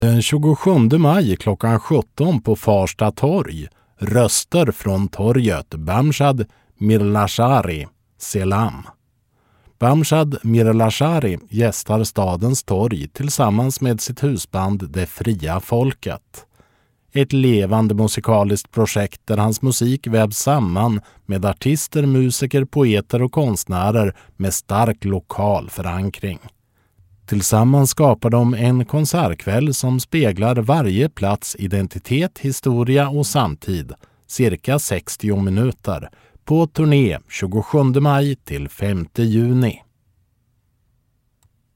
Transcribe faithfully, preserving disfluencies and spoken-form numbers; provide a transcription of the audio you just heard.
Den tjugosjunde maj klockan sjutton på Farsta torg. Röster från torget Bamshad Mirlashari, Selam. Bamshad Mirlashari gästar stadens torg tillsammans med sitt husband Det fria folket. Ett levande musikaliskt projekt där hans musik vävs samman med artister, musiker, poeter och konstnärer med stark lokal förankring. Tillsammans skapar de en konsertkväll som speglar varje plats identitet, historia och samtid, cirka sextio minuter, på turné tjugosjunde maj till femte juni.